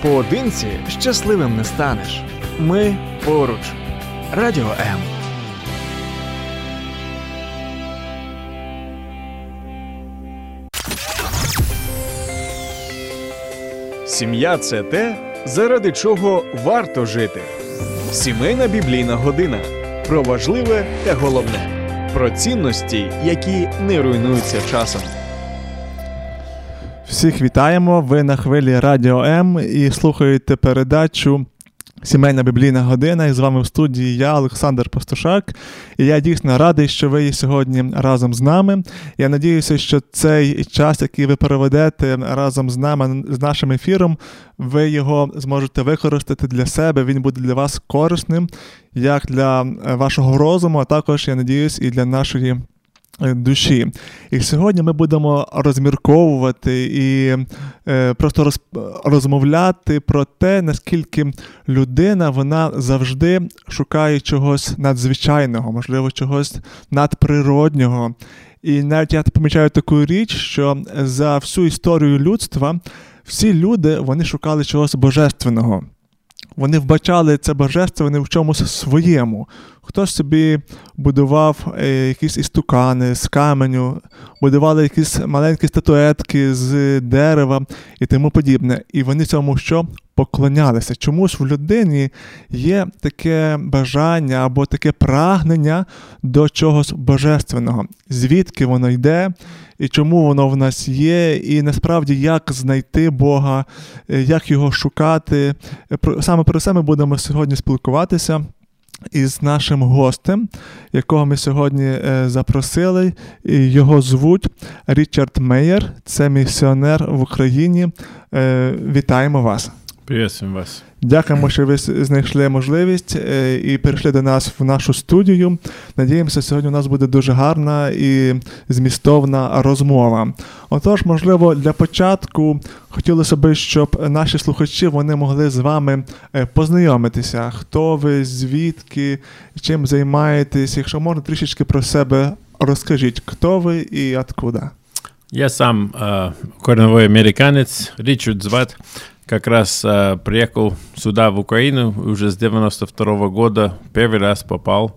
Поодинці щасливим не станеш. Ми поруч. Радіо М. Сім'я – це те, заради чого варто жити. Сімейна біблійна година. Про важливе та головне. Про цінності, які не руйнуються часом. Всіх вітаємо, ви на хвилі Радіо М і слухаєте передачу «Сімейна біблійна година». І з вами в студії я, Олександр Пастушак. І я дійсно радий, що ви є сьогодні разом з нами. Я надіюся, що цей час, який ви проведете разом з нами, з нашим ефіром, ви його зможете використати для себе, він буде для вас корисним, як для вашого розуму, а також, я надіюсь, і для нашої душі. І сьогодні ми будемо розмірковувати і просто розмовляти про те, наскільки людина, вона завжди шукає чогось надзвичайного, можливо, чогось надприроднього. І навіть я помічаю таку річ, що за всю історію людства всі люди, вони шукали чогось божественного. Вони вбачали це божественне в чомусь своєму. Хтось собі будував якісь істукани з каменю, будували якісь маленькі статуетки з дерева і тому подібне. І вони цьому що? Поклонялися. Чомусь в людині є таке бажання або таке прагнення до чогось божественного. Звідки воно йде і чому воно в нас є, і насправді як знайти Бога, як його шукати. Саме про це ми будемо сьогодні спілкуватися із нашим гостем, якого ми сьогодні запросили. Його звуть Річард Мейєр, це місіонер в Україні. Вітаємо вас. Приветствуем вас. Дякуємо, що ви знайшли можливість і прийшли до нас в нашу студію. Надіємося, сьогодні у нас буде дуже гарна і змістовна розмова. Отож, можливо, для початку хотілося б, щоб наші слухачі, вони могли з вами познайомитися. Хто ви, звідки, чим займаєтесь? Якщо можна, трішечки про себе розкажіть, хто ви і откуда. Я сам коренной американец, Ричард звать. Как раз приехал сюда, в Украину, уже с 92 года первый раз попал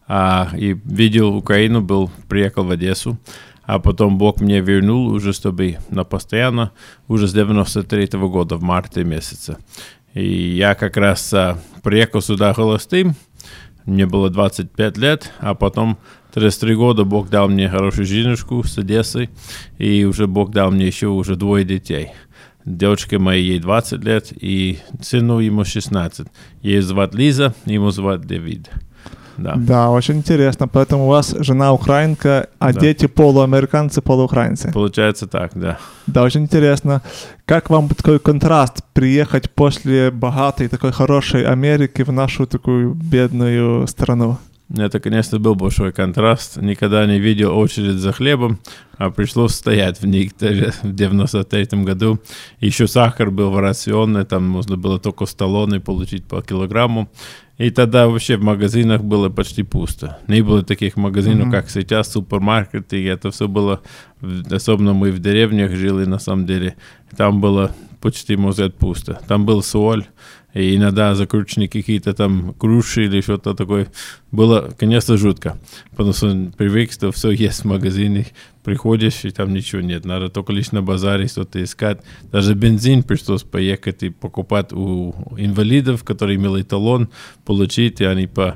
и видел Украину, приехал в Одессу, а потом Бог мне вернул уже, чтобы на постоянно, уже с 93 года, в марте месяце. И я как раз приехал сюда холостым, мне было 25 лет, а потом 33 года Бог дал мне хорошую женушку с Одессы, и уже Бог дал мне еще уже 2 детей. Девочке моей ей 20 лет, и сыну ему 16. Ее зовут Лиза, ему зовут Давид. Да, очень интересно. Поэтому у вас жена украинка, а да. Дети полуамериканцы, полуукраинцы. Получается так, да. Да, очень интересно. Как вам такой контраст приехать после богатой, такой хорошей Америки в нашу такую бедную страну? Это, конечно, был большой контраст. Никогда не видел очередь за хлебом, а пришлось стоять в них в 93 году. Еще сахар был в рационе, там можно было только в столовой получить по килограмму. И тогда вообще в магазинах было почти пусто. Не было таких магазинов, как сейчас, супермаркеты. И это все было, особенно мы в деревнях жили, на самом деле. Там было почти, можно сказать, пусто. Там был соль. И иногда закрученные какие-то там груши или что-то такое. Было, конечно, жутко. Потому что привык, что все есть в магазине. Приходишь, и там ничего нет. Надо только лишь на базаре что-то искать. Даже бензин пришлось поехать и покупать у инвалидов, которые имели талон, получить. И они по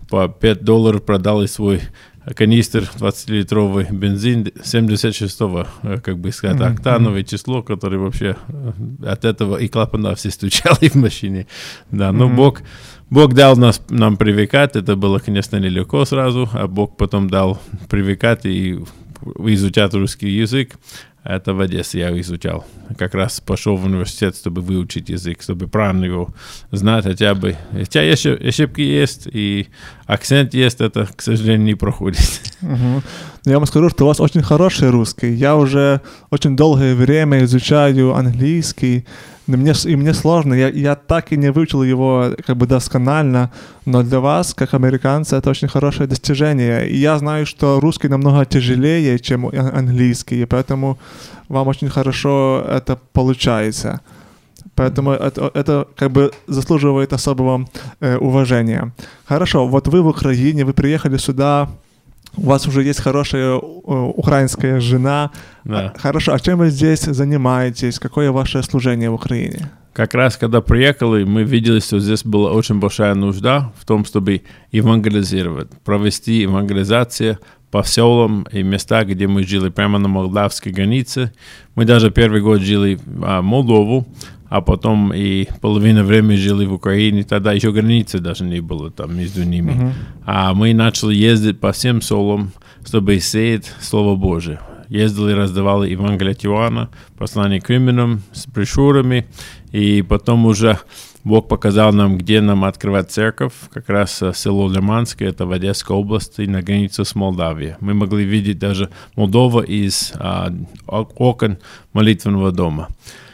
$5 продали свой канистр 20-литровый бензин 76-го, как бы сказать, октановое число, которое вообще от этого и клапана все стучали в машине. Да, но Бог дал нам привыкать, это было, конечно, нелегко сразу, а Бог потом дал привыкать и изучать русский язык. Это в Одессе я изучал. Как раз пошел в университет, чтобы выучить язык, чтобы правильно его знать хотя бы. Хотя еще ошибки есть, и акцент есть, это, к сожалению, не проходит. Я вам скажу, что у вас очень хороший русский. Я уже очень долгое время изучаю английский, мне сложно, я так и не выучил его как бы досконально, но для вас, как американца, это очень хорошее достижение. И я знаю, что русский намного тяжелее, чем английский, и поэтому вам очень хорошо это получается. Поэтому это как бы заслуживает особого уважения. Хорошо, вот вы в Украине, вы приехали сюда, у вас уже есть хорошая украинская жена. Да. Хорошо, а чем вы здесь занимаетесь? Какое ваше служение в Украине? Как раз когда приехали, мы видели, что здесь была очень большая нужда в том, чтобы евангелизировать, провести евангелизацию по селам и местам, где мы жили, прямо на молдавской границе. Мы даже первый год жили в Молдову, а потом и половину времени жили в Украине. Тогда еще границы даже не было там между ними. А мы начали ездить по всем селам, чтобы сеять Слово Божие. Ездили, раздавали Евангелие от Иоанна, послание к римлянам с брошюрами, и потом уже Бог показал нам, где нам открывать церковь, как раз село Лиманское, это в Одесской области, на границе с Молдавией. Мы могли видеть даже Молдову из окон молитвенного дома.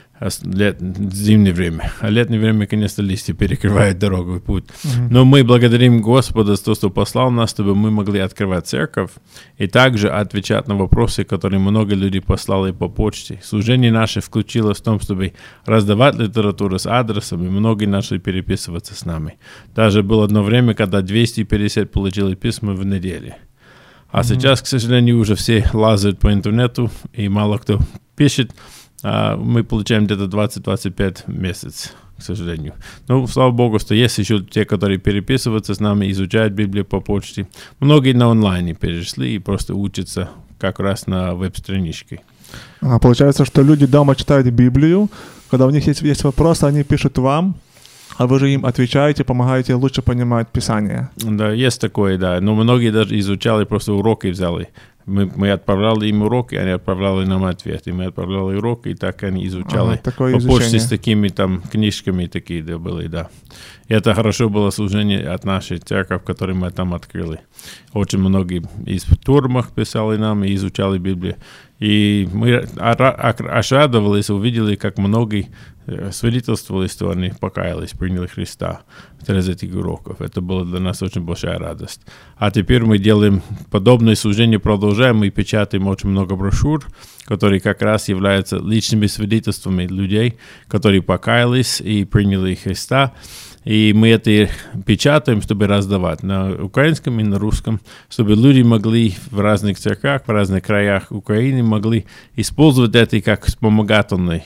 Зимнее время. А летнее время, конечно, листья перекрывают дорогу и путь. Но мы благодарим Господа за то, что послал нас, чтобы мы могли открывать церковь и также отвечать на вопросы, которые много людей послали по почте. Служение наше включилось в том, чтобы раздавать литературу с адресом, и многие начали переписываться с нами. Даже было одно время, когда 250 получили письма в неделю. А сейчас, к сожалению, уже все лазают по интернету, и мало кто пишет. Мы получаем где-то 20-25 месяцев, к сожалению. Но, слава Богу, что есть еще те, которые переписываются с нами, изучают Библию по почте. Многие на онлайне перешли и просто учатся как раз на веб-страничке. Получается, что люди дома читают Библию, когда у них есть вопросы, они пишут вам, а вы же им отвечаете, помогаете лучше понимать Писание. Да, есть такое, да. Но многие даже изучали, просто уроки взяли. Мы отправляли им уроки, они отправляли нам ответ. И мы отправляли уроки, и так они изучали. Такое по изучение. почте с такими там книжками такие да, были, да. И это хорошо было служение от нашей церкви, которую мы там открыли. Очень многие из турмах писали нам и изучали Библию. И мы ошрадовались, увидели, как многие свидетельствовали, что они покаялись, приняли Христа через этих уроков. Это была для нас очень большая радость. А теперь мы делаем подобное служение, продолжаем и печатаем очень много брошюр, которые как раз являются личными свидетельствами людей, которые покаялись и приняли Христа. И мы это печатаем, чтобы раздавать на украинском и на русском, чтобы люди могли в разных церквях, в разных краях Украины могли использовать это как вспомогательный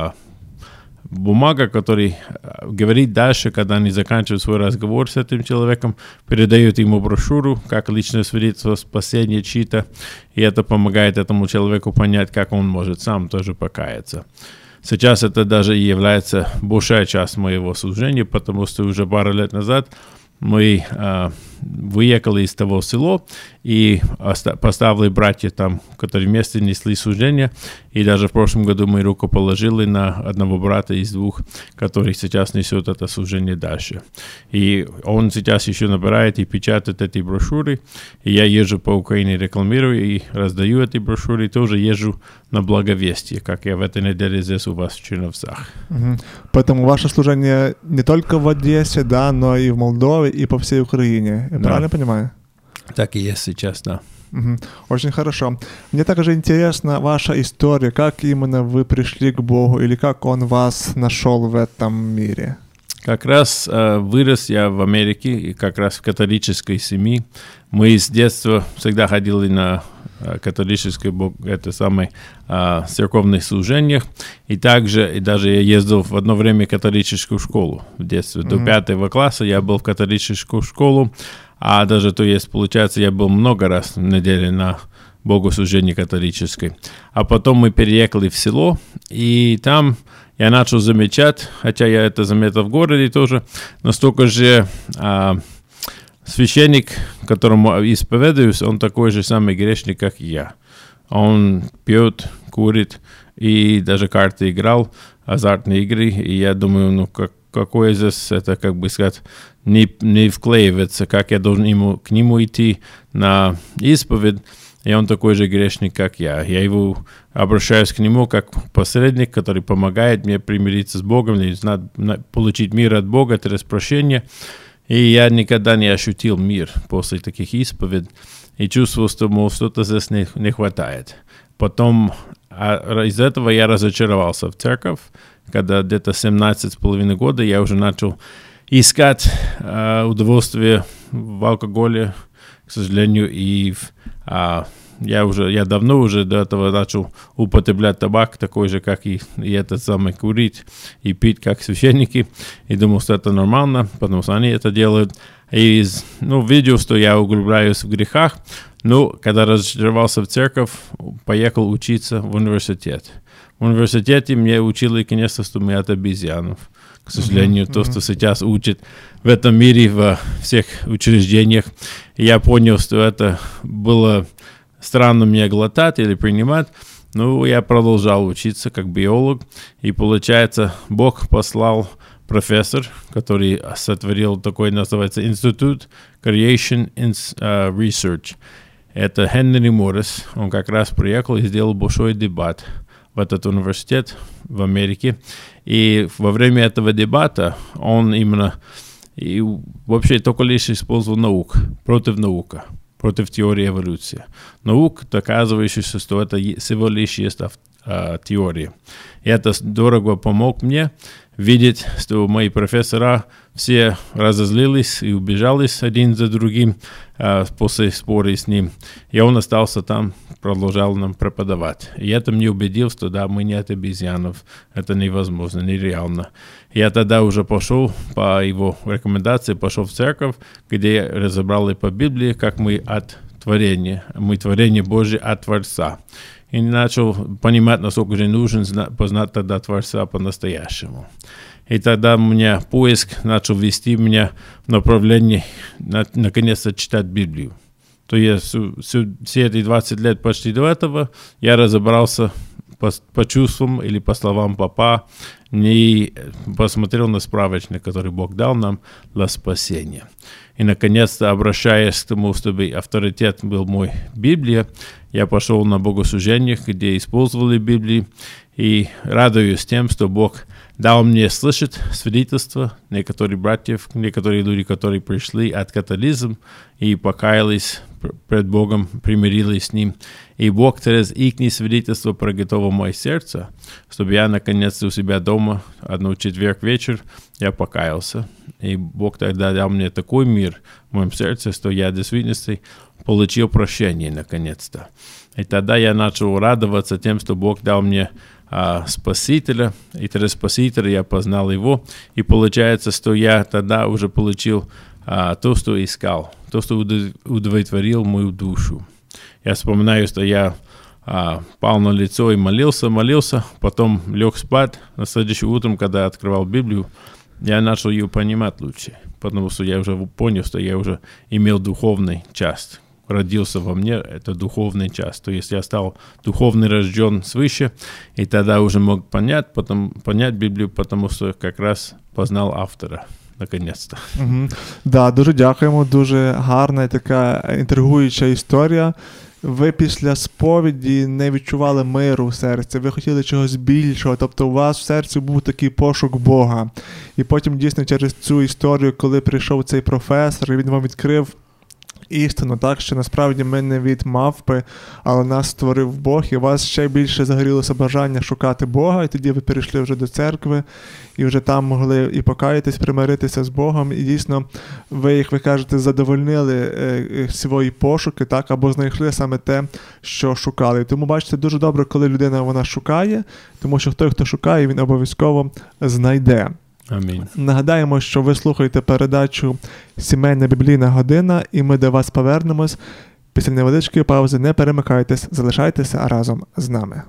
бумага, который говорит дальше, когда они заканчивают свой разговор с этим человеком, передают ему брошюру, как личное свидетельство спасения чьи-то, и это помогает этому человеку понять, как он может сам тоже покаяться. Сейчас это даже и является большая часть моего служения, потому что уже пару лет назад мы выехали из того села и поставили братья там, которые вместе несли служение. И даже в прошлом году мы руку положили на одного брата из двух, который сейчас несет это служение дальше. И он сейчас еще набирает и печатает эти брошюры. И я езжу по Украине, рекламирую и раздаю эти брошюры. И тоже езжу на благовестие, как я в этой неделе здесь у вас в Черновцах. Поэтому ваше служение не только в Одессе, да, но и в Молдове, и по всей Украине. Я правильно понимаю? Так и есть сейчас, да. Очень хорошо. Мне также интересна ваша история, как именно вы пришли к Богу или как Он вас нашел в этом мире. Как раз вырос я в Америке, и как раз в католической семье. Мы с детства всегда ходили на католическое, церковных служениях. И также, и даже я ездил в одно время в католическую школу в детстве. До 5 класса я был в католическую школу. А даже то есть, получается, я был много раз в неделю на богослужении католической. А потом мы переехали в село, и там я начал замечать, хотя я это заметил в городе тоже, настолько же священник, которому исповедуюсь, он такой же самый грешник, как и я. Он пьет, курит и даже карты играл, азартные игры, и я думаю, какое здесь, это, как бы сказать, не вклеивается, как я должен к нему идти на исповедь, и он такой же грешник, как я. Я обращаюсь к нему как посредник, который помогает мне примириться с Богом, получить мир от Бога через прощение. И я никогда не ощутил мир после таких исповедей и чувствовал, что, мол, что-то здесь не хватает. Потом А из этого я разочаровался в церковь, когда где-то 17,5 года я уже начал искать удовольствие в алкоголе, к сожалению, и я давно уже до этого начал употреблять табак, такой же, как и этот самый, курить и пить, как священники, и думал, что это нормально, потому что они это делают. И видел, что я углубляюсь в грехах, когда разочаровался в церковь, поехал учиться в университет. В университете мне учили, конечно, что мы от обезьянов. К сожалению, то, что сейчас учат в этом мире, во всех учреждениях. И я понял, что это было странно мне глотать или принимать. Я продолжал учиться как биолог. И получается, Бог послал профессор, который сотворил такой, называется, Institute Creation Research. Это Хенри Моррис. Он как раз приехал и сделал большой дебат в этот университет в Америке. И во время этого дебата он именно и вообще только лишь использовал науку, против теории эволюции. Наук, доказывающая, что это всего лишь есть теория. И это дорого помог мне видеть, что мои профессора все разозлились и убежались один за другим после спора с ним. И он остался там, продолжал нам преподавать. И это мне убедил, что да, мы не от обезьянов, это невозможно, нереально. Я тогда уже пошел по его рекомендации, пошел в церковь, где разобрали по Библии, как мы от творения, мы творение Божие от Творца. И начал понимать, насколько же нужно познать тогда Творца по-настоящему. И тогда у меня поиск начал вести меня в направлении, наконец-то, читать Библию. То есть все эти 20 лет почти до этого я разобрался по чувствам или по словам папа, не посмотрел на справочник, который Бог дал нам для спасения. И, наконец-то, обращаясь к тому, чтобы авторитет был мой Библия, я пошел на богослужениях, где использовали Библию, и радуюсь тем, что Бог дал мне слышать свидетельства некоторых братьев, некоторые люди, которые пришли от католизма и покаялись пред Богом, примирились с Ним. И Бог через их свидетельство приготовил мое сердце, чтобы я наконец-то у себя дома, четверг вечер, я покаялся. И Бог тогда дал мне такой мир в моем сердце, что я в действительности получил прощение наконец-то. И тогда я начал радоваться тем, что Бог дал мне Спасителя, и через Спасителя я познал Его, и получается, что я тогда уже получил то, что искал, то, что удовлетворил мою душу. Я вспоминаю, что я пал на лицо и молился, потом лег спать. На следующее утро, когда я открывал Библию, я начал ее понимать лучше, потому что я уже понял, что я уже имел духовную часть. Родился во мне, это духовная часть. То есть я стал духовно рожден свыше, и тогда уже мог понять Біблію, потому що якраз познав автора. Наконець-то. Да, дуже дякуємо, дуже гарна і така інтригуюча історія. Ви після сповіді не відчували миру в серці, ви хотіли чогось більшого, тобто у вас в серці був такий пошук Бога. І потім дійсно через цю історію, коли прийшов цей професор, і він вам відкрив істину, так, що насправді ми не від мавпи, але нас створив Бог, і у вас ще більше загорілося бажання шукати Бога, і тоді ви перейшли вже до церкви, і вже там могли і покаятись, примиритися з Богом, і дійсно ви, як ви кажете, задовольнили свої пошуки, так, або знайшли саме те, що шукали. І тому, бачите, дуже добре, коли людина вона шукає, тому що той, хто шукає, він обов'язково знайде. Амінь. Нагадаємо, що ви слухаєте передачу «Сімейна біблійна година», і ми до вас повернемось. Після невеличкої паузи не перемикайтесь, залишайтеся разом з нами.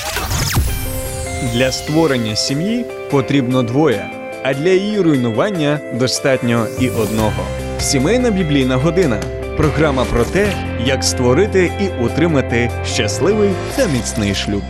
Для створення сім'ї потрібно двоє, а для її руйнування достатньо і одного. «Сімейна біблійна година» – програма про те, як створити і утримати щасливий та міцний шлюб.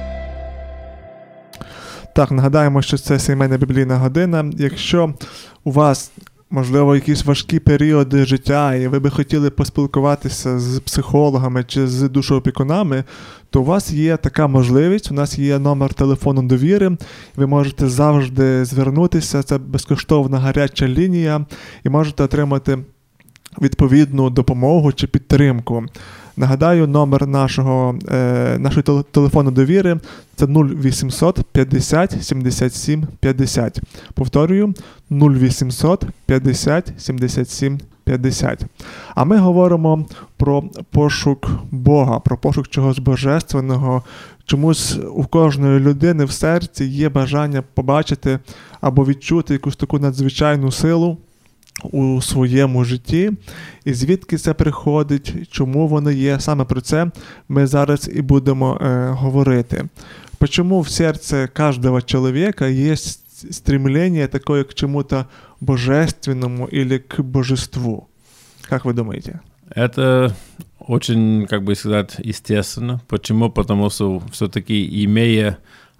Так, нагадаємо, що це «Сімейна біблійна година». Якщо у вас, можливо, якісь важкі періоди життя, і ви би хотіли поспілкуватися з психологами чи з душоопікунами, то у вас є така можливість, у нас є номер телефону довіри, ви можете завжди звернутися, це безкоштовна гаряча лінія, і можете отримати відповідну допомогу чи підтримку. Нагадаю, номер нашої телефону довіри – це 0800 50 77 50. Повторюю, 0800 50 77 50. А ми говоримо про пошук Бога, про пошук чогось божественного. Чомусь у кожної людини в серці є бажання побачити або відчути якусь таку надзвичайну силу у своєму житті, і звідки це приходить, чому воно є. Саме про це ми зараз і будемо говорити. Почему в сердце каждого человека есть стремление такое к чему-то божественному или к божеству? Как вы думаете? Это очень, как бы сказать, естественно. Почему? Потому что все-таки, имея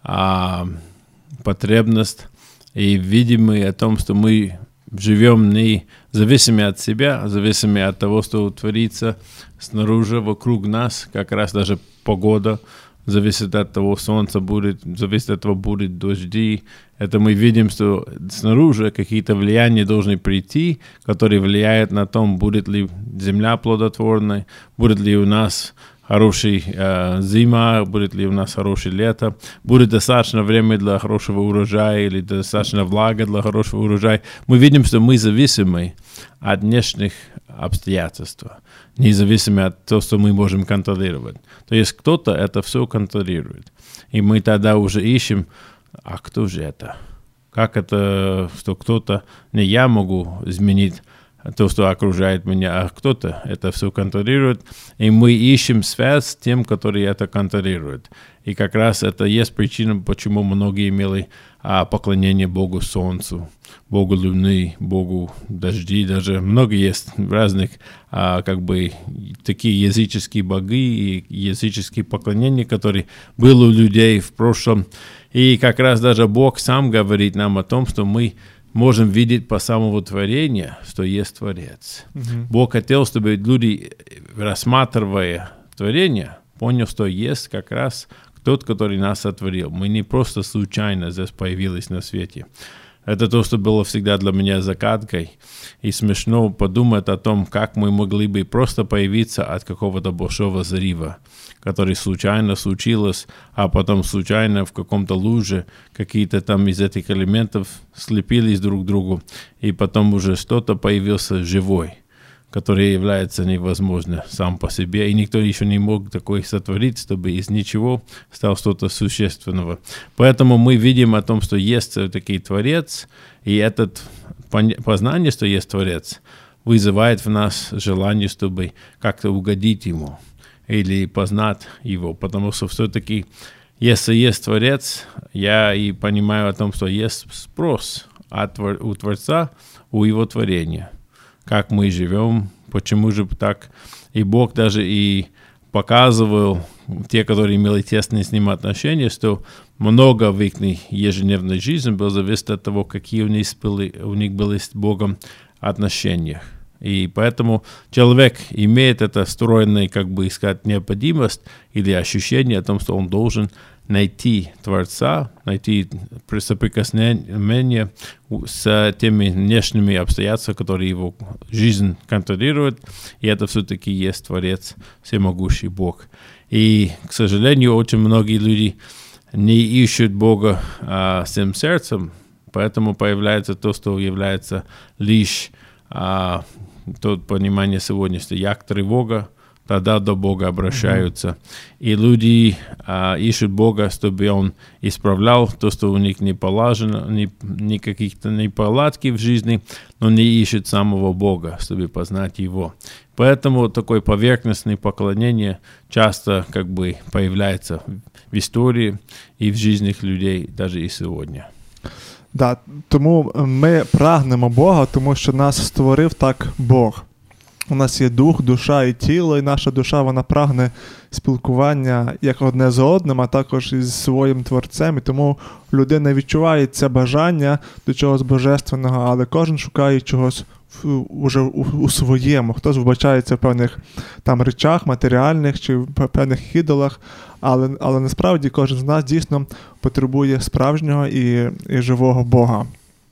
потребность и видимый о том, что мы живем не зависимо от себя, зависимо от того, что творится снаружи, вокруг нас, как раз даже погода, зависит от того, солнце будет, зависит от того, будут дожди. Это мы видим, что снаружи какие-то влияния должны прийти, которые влияют на то, будет ли земля плодотворной, будет ли у нас хорошая зима, будет ли у нас хорошее лето, будет достаточно время для хорошего урожая или достаточно влага для хорошего урожая. Мы видим, что мы зависимы от внешних обстоятельств, независимо от того, что мы можем контролировать. То есть кто-то это все контролирует. И мы тогда уже ищем, а кто же это? Как это, что кто-то, не я могу изменить то, что окружает меня, а кто-то это все контролирует, и мы ищем связь с тем, который это контролирует. И как раз это есть причина, почему многие имели поклонение Богу Солнцу, Богу Луны, Богу Дожди, даже много есть разных как бы такие языческие боги и языческие поклонения, которые были у людей в прошлом. И как раз даже Бог сам говорит нам о том, что мы можем видеть по самого творения, что есть Творец. Бог хотел, чтобы люди, рассматривая творение, поняли, что есть как раз тот, который нас сотворил. Мы не просто случайно здесь появились на свете. Это то, что было всегда для меня загадкой. И смешно подумать о том, как мы могли бы просто появиться от какого-то большого взрыва, который случайно случилось, а потом случайно в каком-то луже какие-то там из этих элементов слепились друг к другу, и потом уже что-то появился живой, который является невозможно сам по себе, и никто еще не мог такое сотворить, чтобы из ничего стало что-то существенного. Поэтому мы видим о том, что есть все-таки Творец, и это познание, что есть Творец, вызывает в нас желание, чтобы как-то угодить Ему или познать Его, потому что все-таки, если есть Творец, я и понимаю о том, что есть спрос у Творца, у Его творения. Как мы живем, почему же так. И Бог даже и показывал, те, которые имели тесные с Ним отношения, что много в их ежедневной жизни было зависит от того, какие у них были с Богом отношения. И поэтому человек имеет это встроенное, как бы сказать, необходимость или ощущение о том, что он должен найти Творца, найти соприкосновение с теми внешними обстоятельствами, которые его жизнь контролируют, и это все-таки есть Творец, всемогущий Бог. И, к сожалению, очень многие люди не ищут Бога всем сердцем, поэтому появляется то, что является лишь то понимание сегодня, что як тревога, тогда до Бога обращаются. И люди ищут Бога, чтобы Он исправлял то, что у них не положено, ни каких-то неполадки в жизни, но не ищут самого Бога, чтобы познать Его. Поэтому такое поверхностное поклонение часто как бы появляется в истории и в жизнях людей, даже и сегодня. Да, тому ми прагнемо Бога, тому що нас створив так Бог. У нас є дух, душа і тіло, і наша душа, вона прагне спілкування як одне з одним, а також із своїм Творцем. І тому людина відчуває це бажання до чогось божественного, але кожен шукає чогось уже у своєму. Хтось вбачається в певних там речах матеріальних чи в певних ідолах, але насправді кожен з нас дійсно потребує справжнього і живого Бога.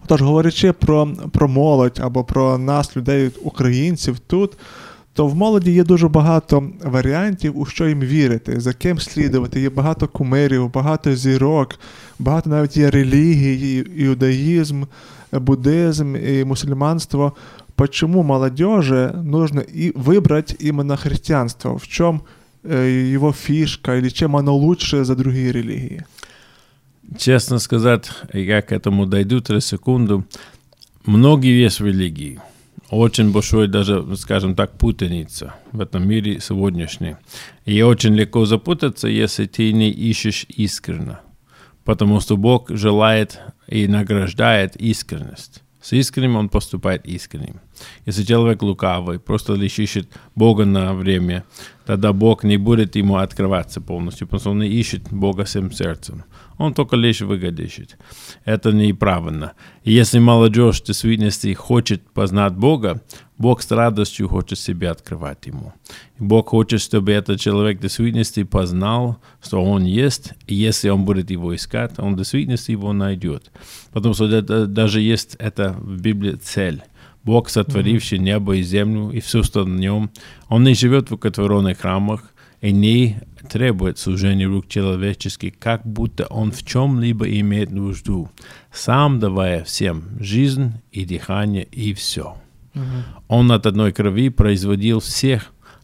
Тож, говорячи про молодь або про нас, людей, українців тут, то в молоді є дуже багато варіантів, у що їм вірити, за ким слідувати. Є багато кумирів, багато зірок, багато навіть є релігій, іудаїзм, буддизм і мусульманство. Почему молодежи нужно выбрать именно христианство? В чем его фишка или чем оно лучше за другие религии? Честно сказать, я к этому дойду 3 секунды. Многие есть религии. Очень большой даже, скажем так, путаница в этом мире сегодняшней. И очень легко запутаться, если ты не ищешь искренно. Потому что Бог желает и награждает искренность. С искренним он поступает искренним. Если человек лукавый, просто лишь ищет Бога на время, тогда Бог не будет ему открываться полностью, потому что он не ищет Бога всем сердцем. Он только лишь выгоду ищет. Это неправильно. И если молодежь в действительности хочет познать Бога, Бог с радостью хочет себя открывать ему. И Бог хочет, чтобы этот человек в действительности познал, что он есть, и если он будет его искать, он в действительности его найдет. Потому что это, даже есть это в Библии цель. Бог, сотворивший небо и землю, и все, что на нем, он не живет в укотворенных храмах и не требует служения рук человеческих, как будто он в чем-либо имеет нужду, сам давая всем жизнь и дыхание и все. Он от одной крови производил все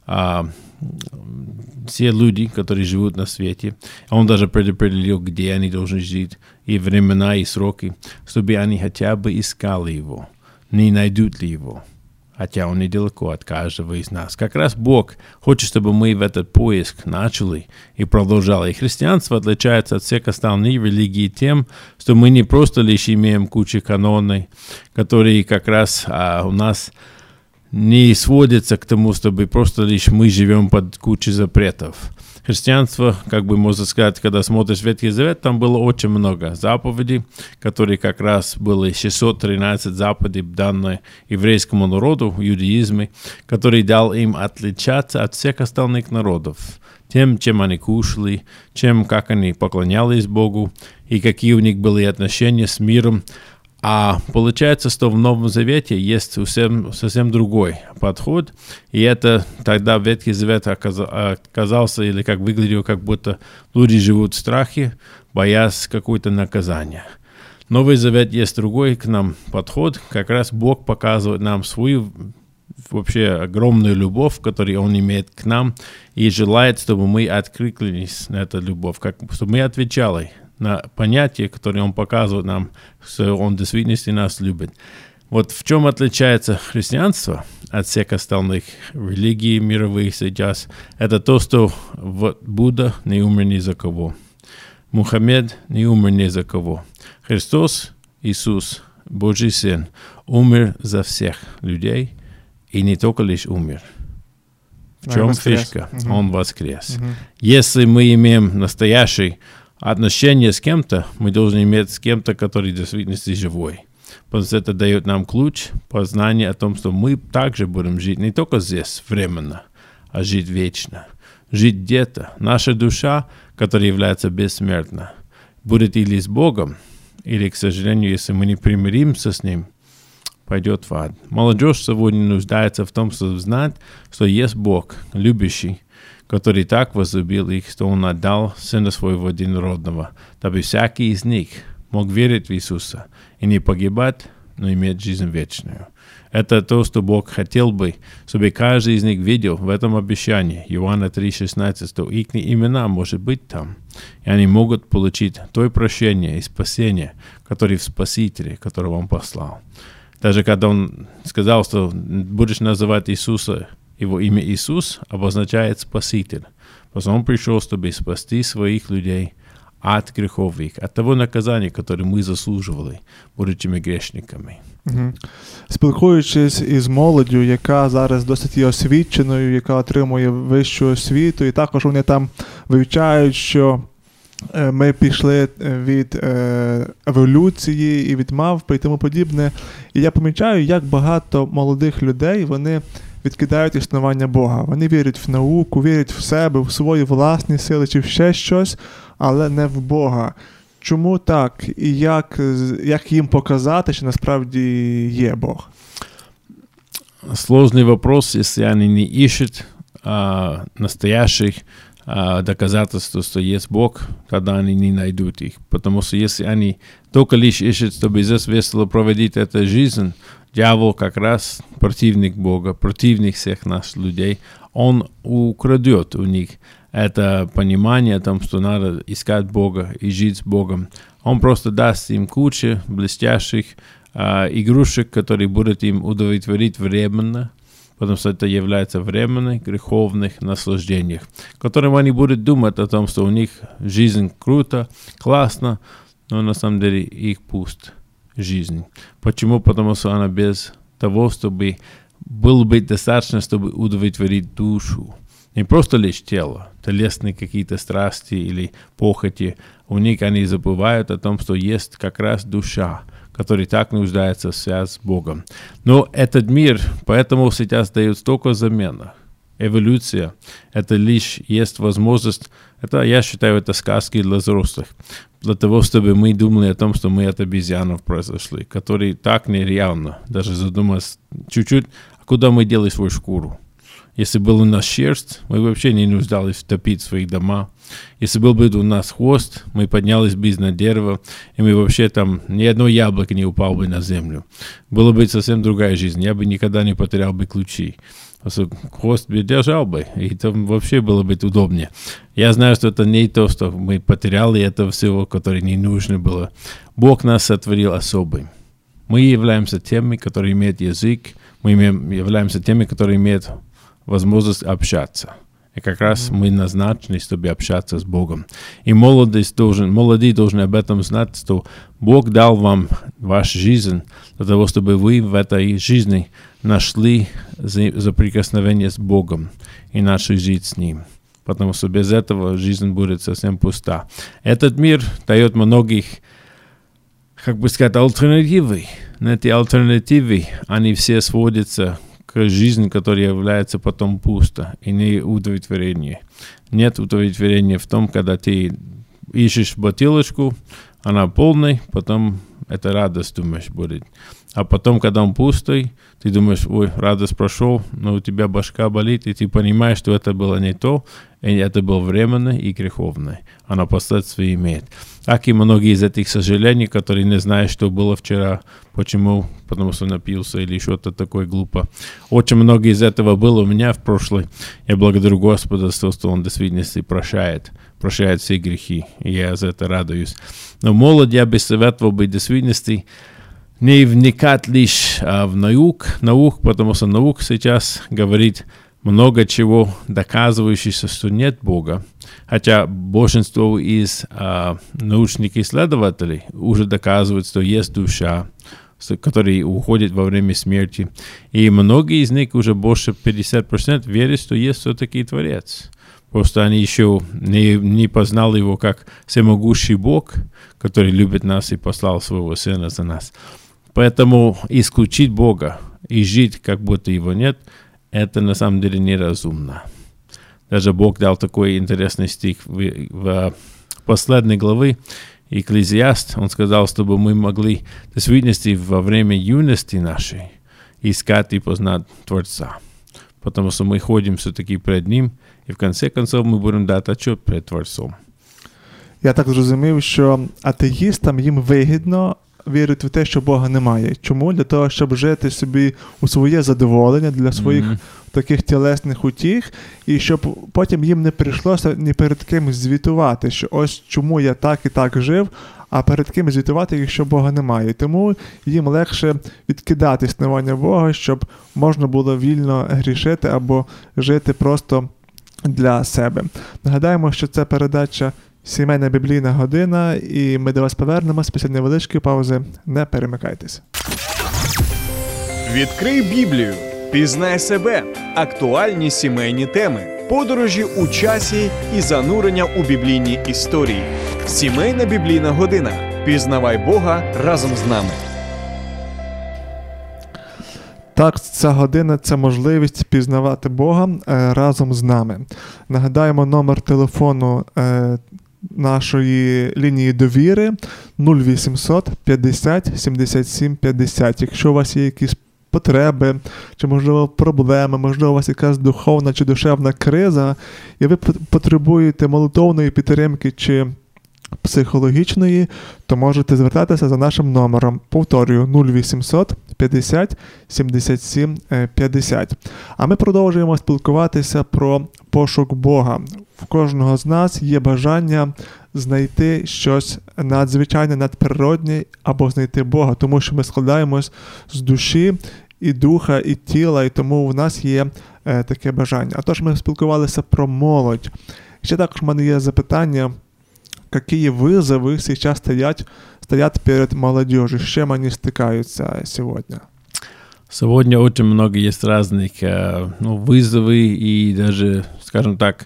люди, которые живут на свете. Он даже предопределил, где они должны жить, и времена, и сроки, чтобы они хотя бы искали его. Не найдут ли его? Хотя он недалеко от каждого из нас. Как раз Бог хочет, чтобы мы в этот поиск начали и продолжали. И христианство отличается от всех остальных религий тем, что мы не просто лишь имеем кучу канонов, которые как раз у нас не сводятся к тому, чтобы просто лишь мы живем под кучей запретов. Христианство, как бы можно сказать, когда смотришь Ветхий Завет, там было очень много заповедей, которые как раз были 613 заповедей, данные еврейскому народу в иудаизме, который дал им отличаться от всех остальных народов. Тем, чем они кушали, как они поклонялись Богу и какие у них были отношения с миром. А получается, что в Новом Завете есть совсем другой подход, и это тогда Ветхий Завет оказался, или как выглядел, как будто люди живут в страхе, боясь какое-то наказание. Новый Завет есть другой к нам подход, как раз Бог показывает нам свою вообще огромную любовь, которую Он имеет к нам, и желает, чтобы мы откликнулись на эту любовь, чтобы мы отвечали на понятия, которые он показывает нам, что он в действительности нас любит. Вот в чем отличается христианство от всех остальных религий мировых сейчас, это то, что Будда не умер ни за кого. Мухаммед не умер ни за кого. Христос, Иисус, Божий Сын, умер за всех людей и не только лишь умер. В чем фишка? Он воскрес. Если мы имеем настоящий отношения с кем-то, мы должны иметь с кем-то, который в действительности живой. Потому что это дает нам ключ познания о том, что мы также будем жить не только здесь временно, а жить вечно. Жить где-то. Наша душа, которая является бессмертна, будет или с Богом, или, к сожалению, если мы не примиримся с Ним, пойдет в ад. Молодежь сегодня нуждается в том, чтобы знать, что есть Бог, любящий, который так возлюбил их, что Он отдал Сына Своего Единородного, дабы всякий из них мог верить в Иисуса и не погибать, но иметь жизнь вечную. Это то, что Бог хотел бы, чтобы каждый из них видел в этом обещании, Иоанна 3,16, что их имена может быть там, и они могут получить то прощение и спасение, которое в Спасителе, которого Он послал. Даже когда Он сказал, что будешь называть Иисуса, Его имя Иисус обозначает Спаситель, потому что Он пришел, чтобы спасти своих людей от грехов их, от того наказания, которое мы заслуживали, будучи грешниками. Спілкуючись із молоддю, яка зараз досить є освіченою, яка отримує вищу освіту, і також вони там вивчають, що ми пішли від еволюції і від мавпи і тому подібне. І я помічаю, як багато молодих людей, вони відкидають існування Бога. Вони вірять в науку, вірять в себе, в свої власні сили чи в ще щось, але не в Бога. чому так? І як їм показати, що насправді є Бог? Сложный вопрос, если они не ищут настоящих доказательств, что есть Бог, тогда они не найдут их. Потому что если они только лишь ищут, чтобы здесь весело проводить эту жизнь, дьявол как раз противник Бога, противник всех нас людей, он украдет у них это понимание о том, что надо искать Бога и жить с Богом. Он просто даст им кучу блестящих игрушек, которые будут им удовлетворить временно, потому что это является временных греховных наслаждениях, которым они будут думать о том, что у них жизнь круто, классно, но на самом деле их пуст жизнь. Почему? Потому что она без того, чтобы было бы достаточно, чтобы удовлетворить душу. Не просто лишь тело, телесные какие-то страсти или похоти. У них они забывают о том, что есть как раз душа, который так нуждается в связи с Богом. Но этот мир, поэтому сейчас дает столько замены. Эволюция, это лишь есть возможность, это, я считаю, это сказки для взрослых, для того, чтобы мы думали о том, что мы от обезьянов произошли, которые так нереально, даже задуматься чуть-чуть, а куда мы дели свою шкуру. Если был у нас шерсть, мы вообще не нуждались топить свои дома. Если был бы у нас хвост, мы поднялись бы на дерево, и мы вообще там ни одно яблоко не упало бы на землю. Была бы совсем другая жизнь. Я бы никогда не потерял бы ключи. Хвост бы держал бы, и там вообще было бы удобнее. Я знаю, что это не то, что мы потеряли этого всего, которое не нужно было. Бог нас сотворил особым. Мы являемся теми, которые имеют язык, мы являемся теми, которые имеют возможность общаться. И как раз мы назначены, чтобы общаться с Богом. И молодые должны об этом знать, что Бог дал вам вашу жизнь для того, чтобы вы в этой жизни нашли соприкосновение с Богом и начали жить с Ним. Потому что без этого жизнь будет совсем пуста. Этот мир дает многих, как бы сказать, альтернативы. Но эти альтернативы, они все сводятся к жизни, которая является потом пусто и не удовлетворение. Нет удовлетворения в том, когда ты ищешь бутылочку, она полная, потом это радость, думаешь, будет. А потом, когда он пустой, ты думаешь, ой, радость прошел, но у тебя башка болит, и ты понимаешь, что это было не то, и это было временное и греховное. Оно последствия имеет. Так и многие из этих сожалений, которые не знают, что было вчера, почему, потому что напился или что-то такое глупо. Очень много из этого было у меня в прошлом. Я благодарю Господа за то, что Он действительно прощает все грехи, и я за это радуюсь. Но молод я бы советовал бы в действительности не вникать лишь в наук, потому что наука сейчас говорит много чего, доказывающего, что нет Бога. Хотя большинство из научных исследователей уже доказывают, что есть душа, который уходит во время смерти. И многие из них, уже больше 50%, верят, что есть все-таки Творец. Просто они еще не познали его как всемогущий Бог, который любит нас и послал своего Сына за нас. Поэтому исключить Бога и жить, как будто его нет, это на самом деле неразумно. Даже Бог дал такой интересный стих в последней главе Экклезиаст. Он сказал, чтобы мы могли в действительности во время юности нашей искать и познать Творца. Потому что мы ходим все-таки пред Ним, и в конце концов мы будем дать отчет перед Творцом. Я так зрозумів, що атеїстам їм вигідно вірити в те, що Бога немає. Чому? Для того, щоб жити собі у своє задоволення, для своїх таких тілесних утіх, і щоб потім їм не прийшлося ні перед ким звітувати, що ось чому я так і так жив, а перед ким звітувати, якщо Бога немає. Тому їм легше відкидати існування Бога, щоб можна було вільно грішити або жити просто для себе. Нагадаємо, що це передача «Сімейна біблійна година», і ми до вас повернемось після невеличкої паузи. Не перемикайтесь. Відкрий Біблію, пізнай себе, актуальні сімейні теми, подорожі у часі і занурення у біблійні історії. Сімейна біблійна година. Пізнавай Бога разом з нами. Так, ця година – це можливість пізнавати Бога разом з нами. Нагадаємо номер телефону нашої лінії довіри 0800 50 77 50. Якщо у вас є якісь потреби, чи, можливо, проблеми, можливо, у вас якась духовна чи душевна криза, і ви потребуєте молитовної підтримки чи психологічної, то можете звертатися за нашим номером. Повторюю, 0800 50 77 50. А ми продовжуємо спілкуватися про пошук Бога. В кожного з нас є бажання знайти щось надзвичайне, надприродне або знайти Бога, тому що ми складаємось з душі і духа, і тіла, і тому в нас є таке бажання. А тож ми спілкувалися про молодь. Ще також в мене є запитання, какие вызовы сейчас стоят перед молодежью, с чем они стыкаются сегодня? Сегодня очень много есть разных вызовы и даже, скажем так,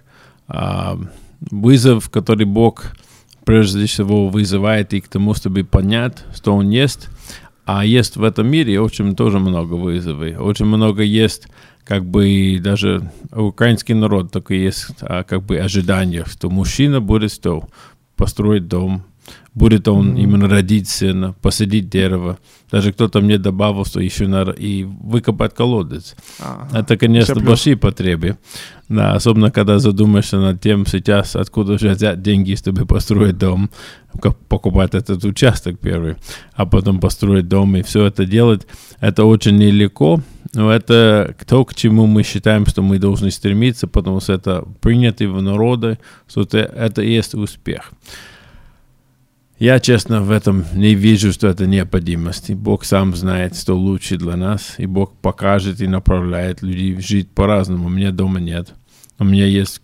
вызов, который Бог прежде всего вызывает и к тому, чтобы понять, что Он есть. А есть в этом мире очень тоже много вызовов. Очень много есть, как бы даже украинский народ такой есть, как бы ожидания, что мужчина будет что? Построить дом, будет он именно родить сына, посадить дерево. Даже кто-то мне добавил, что еще надо и выкопать колодец. Это, конечно, большие потребы. Да, особенно, когда задумаешься над тем сейчас, откуда же взять деньги, чтобы построить дом, покупать этот участок первый, а потом построить дом и все это делать. Это очень нелегко, но это то, к чему мы считаем, что мы должны стремиться, потому что это принято в народе, что это и есть успех. Я, честно, в этом не вижу, что это необходимость. И Бог сам знает, что лучше для нас. И Бог покажет и направляет людей жить по-разному. У меня дома нет. У меня есть...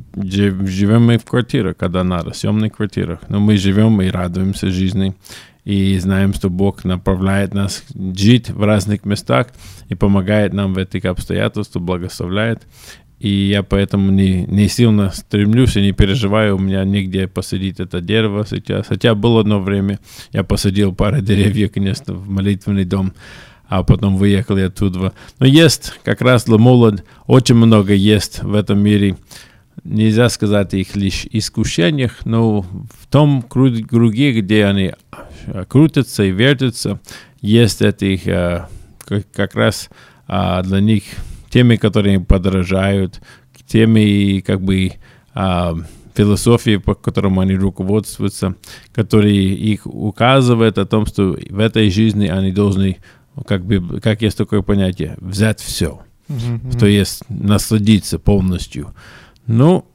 Живем мы в квартирах, когда надо, в съемных квартирах. Но мы живем и радуемся жизни. И знаем, что Бог направляет нас жить в разных местах и помогает нам в этих обстоятельствах, благословляет. И я поэтому не сильно стремлюсь и не переживаю, у меня нигде посадить это дерево сейчас. Хотя было одно время, я посадил пару деревьев, конечно, в молитвенный дом, а потом выехали оттуда. Но есть как раз для молодых, очень много есть в этом мире. Нельзя сказать их лишь искушениях, но в том круге, где они крутятся и вертятся, есть этих как раз для них темы, которые им подражают, темы, как бы, философии, по которым они руководствуются, которые их указывают о том, что в этой жизни они должны, как есть такое понятие, взять все, то есть насладиться полностью. Ну,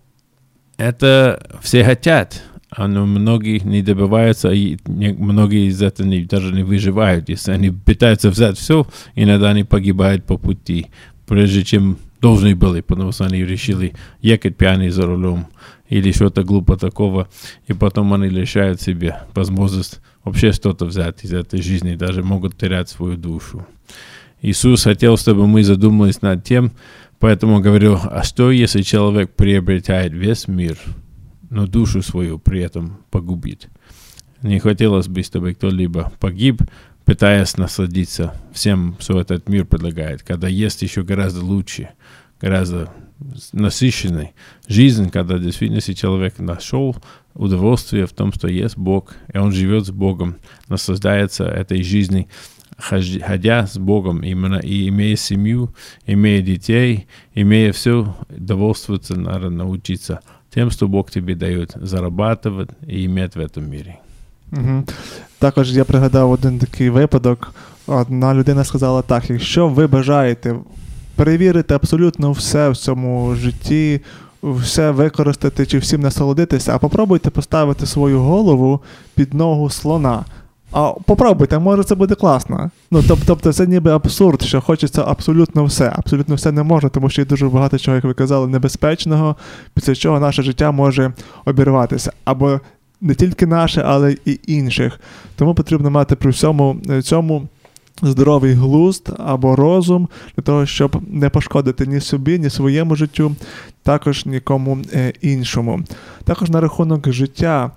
это все хотят, но многие не добиваются, и многие из этого даже не выживают. Если они пытаются взять все, иногда они погибают по пути, прежде чем должны были, потому что они решили ехать пьяные за рулем или что-то глупо такого, и потом они лишают себе возможность вообще что-то взять из этой жизни, даже могут терять свою душу. Иисус хотел, чтобы мы задумались над тем, поэтому говорил, а что, если человек приобретает весь мир, но душу свою при этом погубит? Не хотелось бы, чтобы кто-либо погиб, пытаясь насладиться всем, что этот мир предлагает, когда есть еще гораздо лучше, гораздо насыщенной жизнь, когда действительно человек нашел удовольствие в том, что есть Бог, и он живет с Богом, наслаждается этой жизнью, ходя с Богом именно, и имея семью, имея детей, имея все, довольствоваться, надо научиться тем, что Бог тебе дает, зарабатывать и иметь в этом мире. Угу. Також я пригадав один такий випадок. Одна людина сказала так: якщо ви бажаєте перевірити абсолютно все в цьому житті, все використати чи всім насолодитися, а попробуйте поставити свою голову під ногу слона. А попробуйте, може це буде класно. Ну, тобто це ніби абсурд, що хочеться абсолютно все. Абсолютно все не можна, тому що є дуже багато чого, як ви казали, небезпечного, після чого наше життя може обірватися. Або не тільки наше, але і інших. Тому потрібно мати при всьому цьому здоровий глузд або розум, для того, щоб не пошкодити ні собі, ні своєму життю, також нікому іншому. Також на рахунок життя.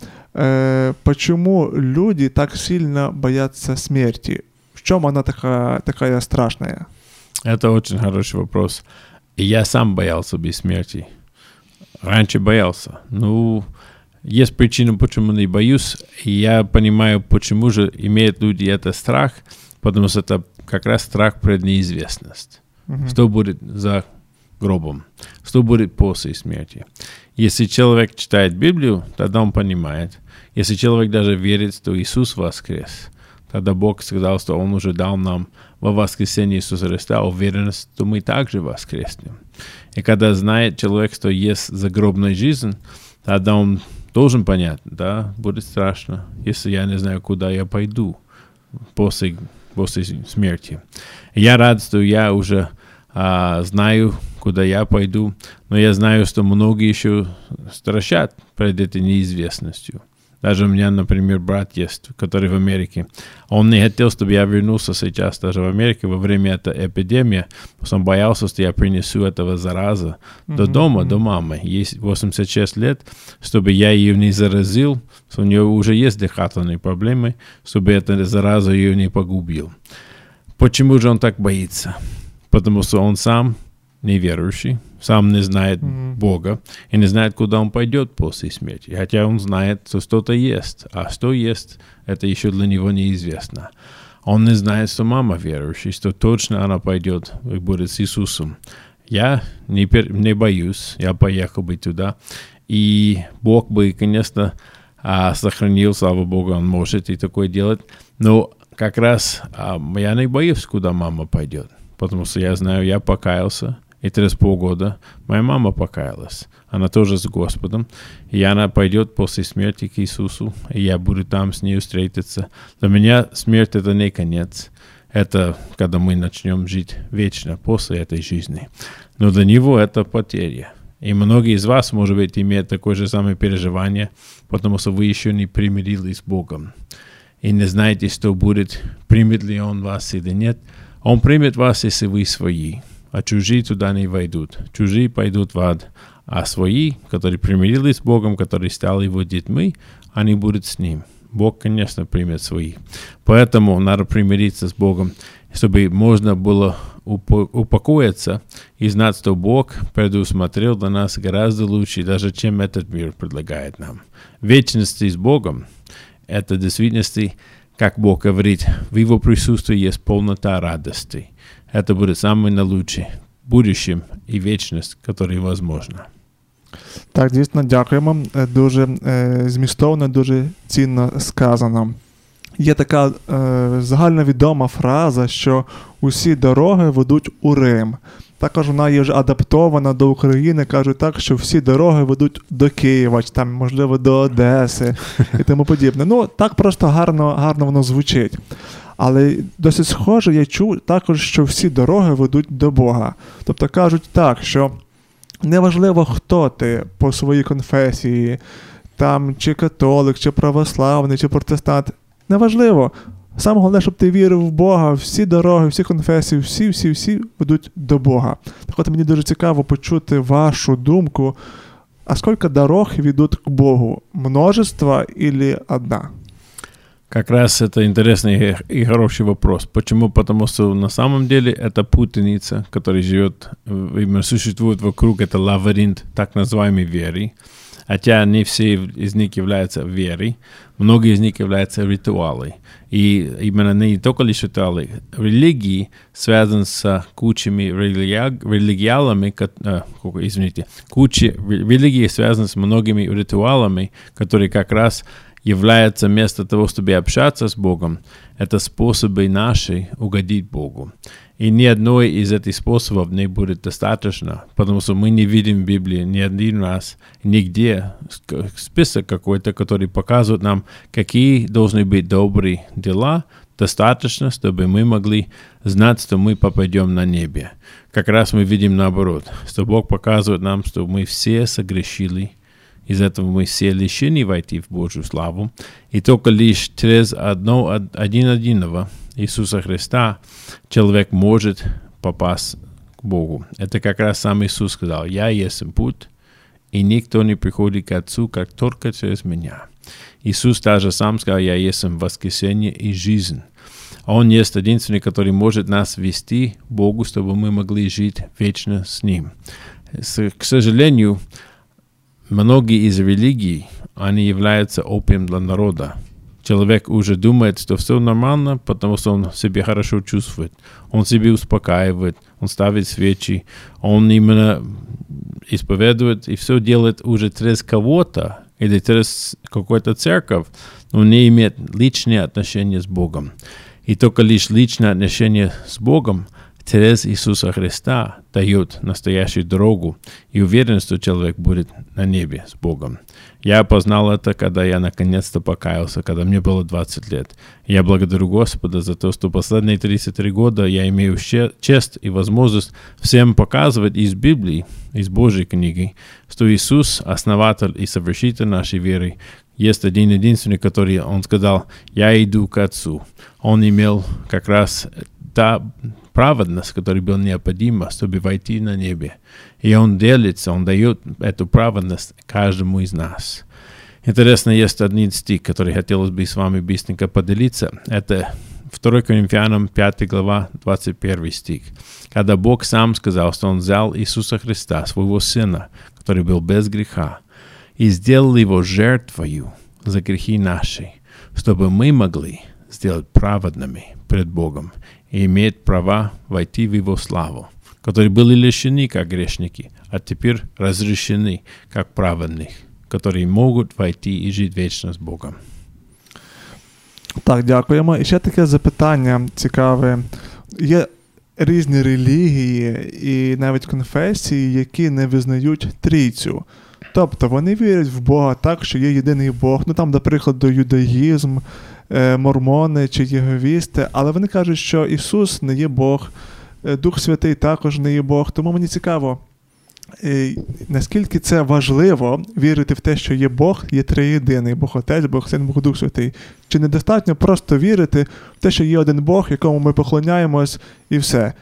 Почему люди так сильно боятся смерти? В чем она такая страшная? Это очень хороший вопрос. И я сам боялся бы смерти. Раньше боялся. Ну, есть причина, почему не боюсь, и я понимаю, почему же имеют люди это страх, потому что это как раз страх пред неизвестность. Что будет за гробом? Что будет после смерти? Если человек читает Библию, тогда он понимает. Если человек даже верит, что Иисус воскрес, тогда Бог сказал, что Он уже дал нам во воскресении Иисуса Христа уверенность, что мы также воскреснем. И когда знает человек, что есть загробная жизнь, тогда он должен понять, да, будет страшно, если я не знаю, куда я пойду после смерти. Я рад, что я уже знаю, куда я пойду, но я знаю, что многие еще страшат перед этой неизвестностью. Даже у меня, например, брат есть, который в Америке. Он не хотел, чтобы я вернулся сейчас даже в Америке во время этой эпидемии, потому что он боялся, что я принесу этого зараза до дома, до мамы. Ей 86 лет, чтобы я ее не заразил, что у нее уже есть дыхательные проблемы, чтобы эта зараза ее не погубил. Почему же он так боится? Потому что он сам неверующий, сам не знает Бога и не знает, куда он пойдет после смерти. Хотя он знает, что что-то есть, а что есть, это еще для него неизвестно. Он не знает, что мама верующая, что точно она пойдет и будет с Иисусом. Я не боюсь, я поехал бы туда, и Бог бы, конечно, сохранил, слава Богу, он может и такое делать, но как раз я не боюсь, куда мама пойдет, потому что я знаю, я покаялся, и через полгода моя мама покаялась. Она тоже с Господом. И она пойдет после смерти к Иисусу. И я буду там с ней встретиться. Для меня смерть — это не конец. Это когда мы начнем жить вечно после этой жизни. Но для него это потеря. И многие из вас, может быть, имеют такое же самое переживание, потому что вы еще не примирились с Богом. И не знаете, что будет, примет ли Он вас или нет. Он примет вас, если вы свои. А чужие туда не войдут. Чужие пойдут в ад. А свои, которые примирились с Богом, которые стали его детьми, они будут с Ним. Бог, конечно, примет своих. Поэтому надо примириться с Богом, чтобы можно было упокоиться и знать, что Бог предусмотрел для нас гораздо лучше, даже чем этот мир предлагает нам. Вечность с Богом — это в действительности, как Бог говорит, в Его присутствии есть полнота радости. Это буде саме найлучше в будущем і вічність, яка возможна. Так, дійсно, дякуємо. Дуже змістовно, дуже цінно сказано. Є така загальновідома фраза, що усі дороги ведуть у Рим. Також вона є вже адаптована до України, кажуть так, що всі дороги ведуть до Києва, чи там, можливо, до Одеси і тому подібне. Ну, так просто гарно воно звучить. Але досить схоже, я чув також, що всі дороги ведуть до Бога. Тобто кажуть так, що неважливо, хто ти по своїй конфесії, там чи католик, чи православний, чи протестант, неважливо. Саме головне, щоб ти вірив в Бога, всі дороги, всі конфесії, всі ведуть до Бога. Так от мені дуже цікаво почути вашу думку, а скільки дорог ведуть к Богу? Множество или одна? Как раз это интересный и хороший вопрос. Почему? Потому что на самом деле это путаница, которая живет, именно существует вокруг, это лабиринт так называемой веры. Хотя не все из них являются верой, многие из них являются ритуалами. И именно не только лишь ритуалы. Религии связаны с кучами религиалами, религии связаны с многими ритуалами, которые как раз является вместо того, чтобы общаться с Богом, это способы наши угодить Богу. И ни одной из этих способов не будет достаточно, потому что мы не видим в Библии ни один раз, нигде список какой-то, который показывает нам, какие должны быть добрые дела, достаточно, чтобы мы могли знать, что мы попадем на небе. Как раз мы видим наоборот, что Бог показывает нам, что мы все согрешили. Из этого мы все лишены войти в Божью славу. И только лишь через единого Иисуса Христа человек может попасть к Богу. Это как раз сам Иисус сказал: «Я есть путь, и никто не приходит к Отцу, как только через меня». Иисус также сам сказал: «Я есть воскресение и жизнь». Он есть единственный, который может нас вести к Богу, чтобы мы могли жить вечно с Ним. К сожалению, многие из религий, они являются опием для народа. Человек уже думает, что все нормально, потому что он себя хорошо чувствует. Он себя успокаивает, он ставит свечи, он именно исповедует и все делает уже через кого-то или через какую-то церковь, но не имеет личные отношения с Богом. И только лишь личное отношение с Богом через Иисуса Христа дает настоящую дорогу и уверенность, что человек будет на небе с Богом. Я познал это, когда я наконец-то покаялся, когда мне было 20 лет. Я благодарю Господа за то, что последние 33 года я имею честь и возможность всем показывать из Библии, из Божьей книги, что Иисус, основатель и совершитель нашей веры, есть один единственный, который, он сказал, «Я иду к Отцу». Он имел как раз та праведность, которая была необходима, чтобы войти на небе. И он делится, он дает эту праведность каждому из нас. Интересно, есть один стих, который хотелось бы с вами быстренько поделиться. Это 2 Коринфянам 5 глава 21 стих. Когда Бог сам сказал, что он взял Иисуса Христа, своего Сына, который был без греха, и сделал его жертвою за грехи наши, чтобы мы могли сделать праведными пред Богом и иметь права войти в Его славу, которые были лишены, как грешники, а теперь разрешены, как праведных, которые можуть войти і жити вічно з Богом. Так, дякуємо. І ще таке запитання цікаве. Є різні релігії і навіть конфесії, які не визнають трійцю. Тобто вони вірять в Бога так, що є єдиний Бог. Ну там, до прикладу, юдаїзм, мормони чи єговісти, але вони кажуть, що Ісус не є Бог, Дух Святий також не є Бог. Тому мені цікаво, наскільки це важливо вірити в те, що є Бог, є триєдиний, Бог Отець, Бог Син, Бог Дух Святий. Чи недостатньо просто вірити в те, що є один Бог, якому ми поклоняємось, і все?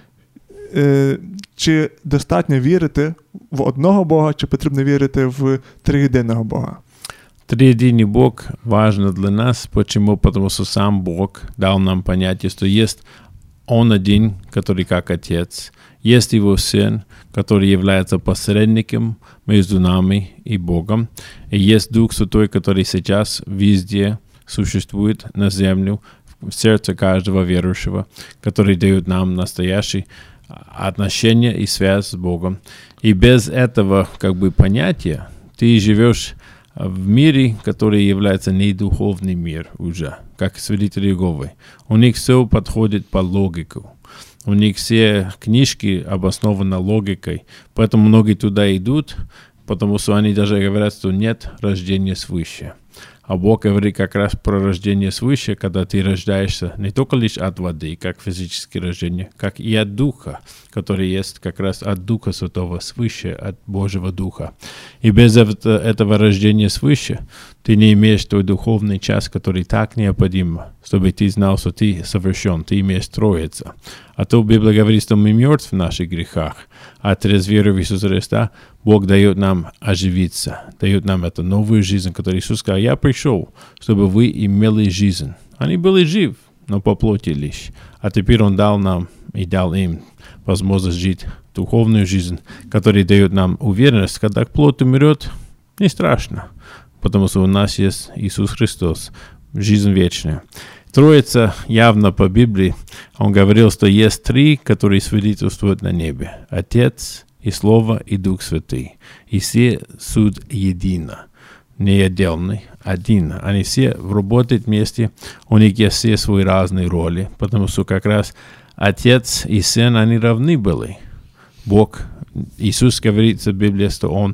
Чи достатньо вірити в одного Бога, чи потрібно вірити в триєдиного Бога? Триединый Бог важен для нас. Почему? Потому что сам Бог дал нам понятие, что есть Он один, который как Отец, есть Его Сын, который является посредником между нами и Богом, и есть Дух Святой, который сейчас везде существует на землю, в сердце каждого верующего, который дает нам настоящие отношения и связь с Богом. И без этого понятия ты живешь в мире, который является недуховный мир уже, как свидетели Иеговы. У них все подходит по логику. У них все книжки обоснованы логикой. Поэтому многие туда идут, потому что они даже говорят, что нет рождения свыше. А Бог говорит как раз про рождение свыше, когда ты рождаешься не только лишь от воды, как физическое рождение, как и от Духа, который есть как раз от Духа Святого свыше, от Божьего Духа. И без этого рождения свыше ты не имеешь той духовный час, который так необходим, чтобы ты знал, что ты совершен, ты имеешь троица. А то Библия говорит, что мы мертвы в наших грехах, а через веру в Иисуса Христа Бог дает нам оживиться, дает нам эту новую жизнь, которую Иисус сказал, я пришел, чтобы вы имели жизнь. Они были живы, но по плоти лишь. А теперь Он дал нам и дал им возможность жить духовную жизнь, которая дает нам уверенность, когда плоть умрет, не страшно, потому что у нас есть Иисус Христос, жизнь вечная. Троица явно по Библии, Он говорил, что есть три, которые свидетельствуют на небе. Отец, и Слово, и Дух Святый. И все суд едино, не отдельный, один. Они все работают вместе, у них есть все свои разные роли, потому что как раз Отец и Сын, они равны были. Бог, Иисус говорит в Библии, что Он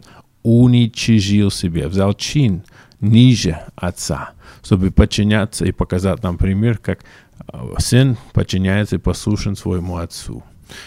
уничижил себя, взял чин ниже Отца, чтобы подчиняться и показать нам пример, как Сын подчиняется и послушен своему Отцу.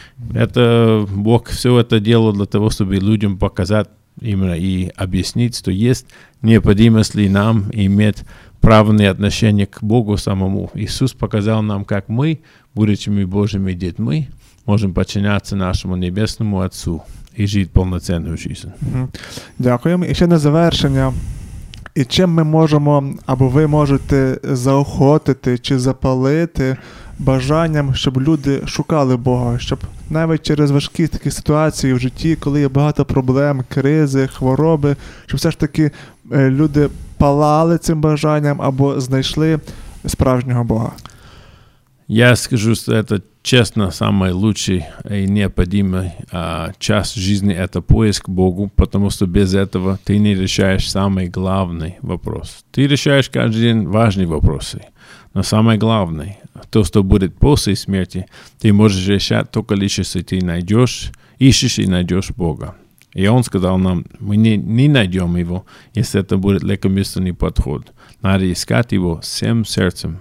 Это Бог все это делал для того, чтобы людям показать именно и объяснить, что есть необходимость ли нам иметь правильные отношения к Богу самому. Иисус показал нам, как мы, будучи Божьими детьми, можем подчиняться нашему Небесному Отцу і жити повноцінну життя. Дякуємо. І ще на завершення. І чим ми можемо, або ви можете заохотити чи запалити бажанням, щоб люди шукали Бога, щоб навіть через важкі такі ситуації в житті, коли є багато проблем, кризи, хвороби, щоб все ж таки люди палали цим бажанням або знайшли справжнього Бога? Я скажу, что это честно самый лучший и необходимый час жизни – это поиск к Богу, потому что без этого ты не решаешь самый главный вопрос. Ты решаешь каждый день важные вопросы, но самое главное, то, что будет после смерти, ты можешь решать только лишь, если ты ищешь и найдешь Бога. И Он сказал нам, мы не найдем Его, если это будет легкомысленный подход. Надо искать Его всем сердцем.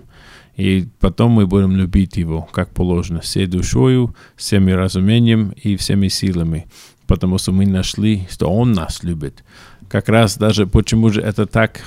И потом мы будем любить Его, как положено, всей душою, всеми разумением и всеми силами, потому что мы нашли, что Он нас любит. Как раз даже почему же это так,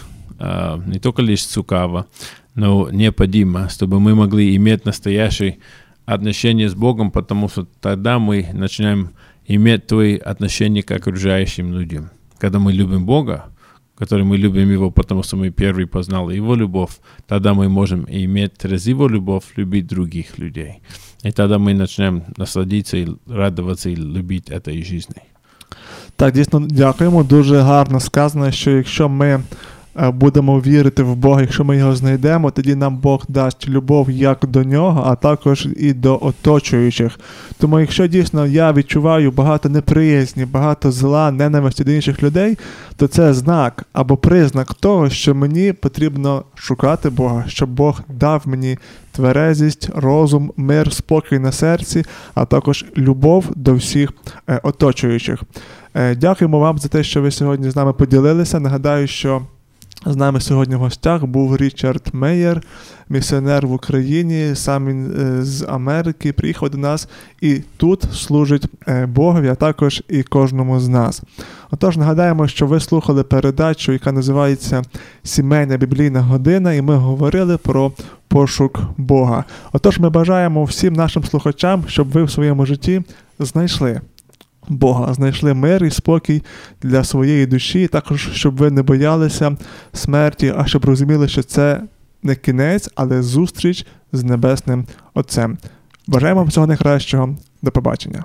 не только лишь цукаво, но необходимо, чтобы мы могли иметь настоящее отношение с Богом, потому что тогда мы начинаем иметь твои отношения к окружающим людям. Когда мы любим Бога, который мы любим Его, потому что мы первый познали Его любовь, тогда мы можем иметь через Его любовь любить других людей. И тогда мы начинаем насладиться и радоваться и любить этой жизнью. Так, дійсно, дякуємо. Дуже гарно сказано, що якщо ми будемо вірити в Бога, якщо ми його знайдемо, тоді нам Бог дасть любов як до нього, а також і до оточуючих. Тому якщо дійсно я відчуваю багато неприязні, багато зла, ненависті до інших людей, то це знак або признак того, що мені потрібно шукати Бога, щоб Бог дав мені тверезість, розум, мир, спокій на серці, а також любов до всіх оточуючих. Дякуємо вам за те, що ви сьогодні з нами поділилися. Нагадаю, що з нами сьогодні в гостях був Річард Мейєр, місіонер в Україні, сам він з Америки, приїхав до нас і тут служить Богові, а також і кожному з нас. Отож, нагадаємо, що ви слухали передачу, яка називається «Сімейна біблійна година», і ми говорили про пошук Бога. Отож, ми бажаємо всім нашим слухачам, щоб ви в своєму житті знайшли Бога, знайшли мир і спокій для своєї душі, також, щоб ви не боялися смерті, а щоб розуміли, що це не кінець, але зустріч з Небесним Отцем. Бажаємо вам всього найкращого. До побачення.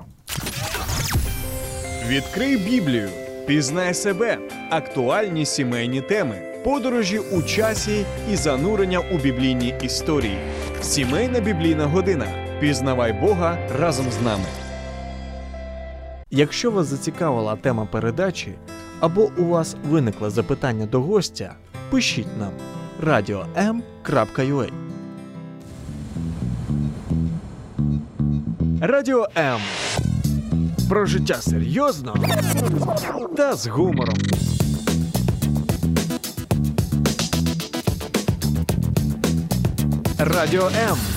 Відкрий Біблію, пізнай себе, актуальні сімейні теми, подорожі у часі і занурення у біблійні історії. Сімейна біблійна година. Пізнавай Бога разом з нами. Якщо вас зацікавила тема передачі, або у вас виникло запитання до гостя, пишіть нам radio.m.ua. Радіо М. Про життя серйозно та з гумором. Радіо М.